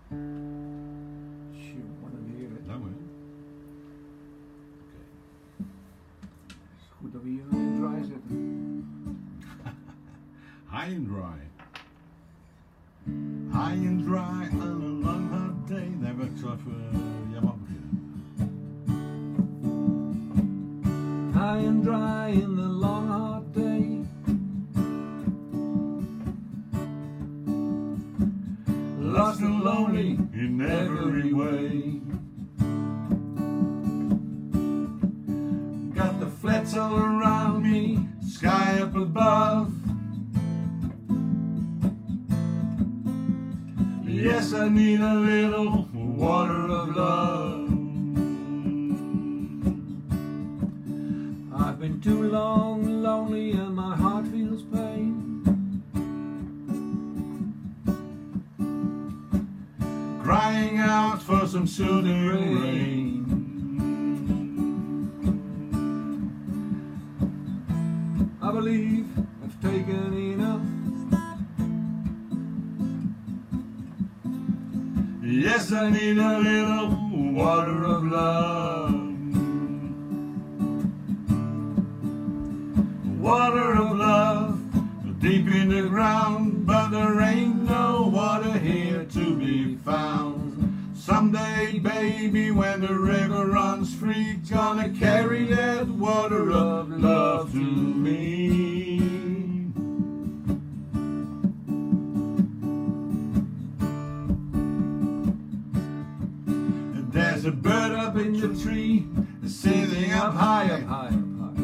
Wat een weer, hè? Nou, hè? Het is goed dat we hier in dry zitten. High and dry. High and dry on a long hot day. Daar heb ik zo even. Jij mag beginnen. High and dry in the long hot day. Lost and lonely In every way. Got the flats all around me, Sky up above. Yes, I need a little water of love. I've been too long lonely and my heart feels pain. Crying out for some soothing rain. I believe I've taken enough. Yes, I need a little water of love. Water of love, deep in the ground, but there ain't no water here to be found. Someday, baby, when the river runs free, gonna carry that water of love to me. There's a bird up in the tree, sitting up high, up high, up high.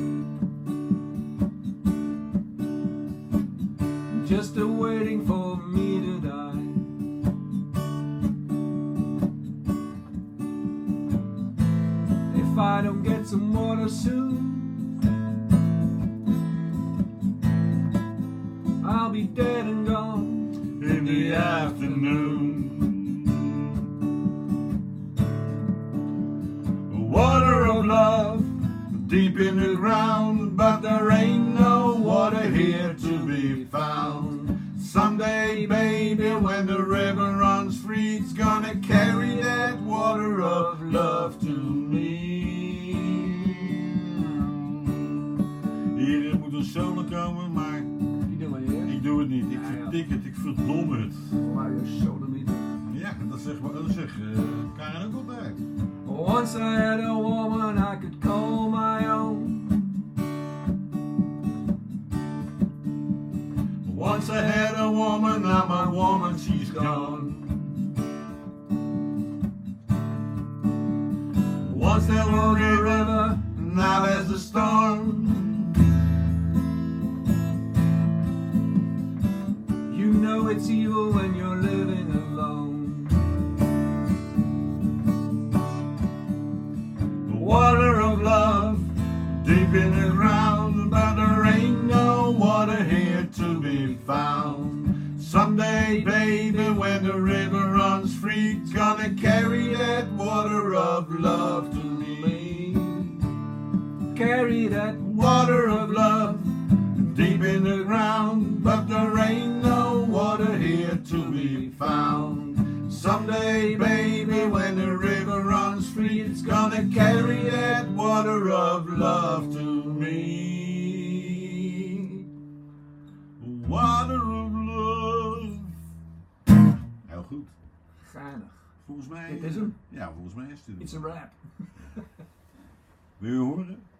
Just waiting for me to die. If I don't get some water soon, I'll be dead and gone in the afternoon. Water of love, deep in the ground, but there ain't no water here to be found. Someday, baby, when the river runs free, it's gonna carry that water of love to me. Hier moet een solo komen, maar Die doen we hier. ik doe het niet. Ik Ja, ja. vertik het, ik verdom het. Maar je sodemieter. Ja, dat zegt Karen ook altijd. Once I had a woman I could call my own. Once I had a woman, now my woman, she's gone. Once there was a river, now there's a storm. You know it's evil when you're living alone. Water of love, deep in the ground, but there ain't no water here to be found. Someday, baby, when the river runs free, it's gonna carry that water of love to me. Carry that Water of love, deep in the ground, but there ain't no water here to be found. Someday, baby, when the river runs free, it's gonna carry that water of love to me. Water of love. Heel goed. geinig. Volgens mij. Dit is hem? Ja, volgens mij is het. It's a rap. Wil je horen?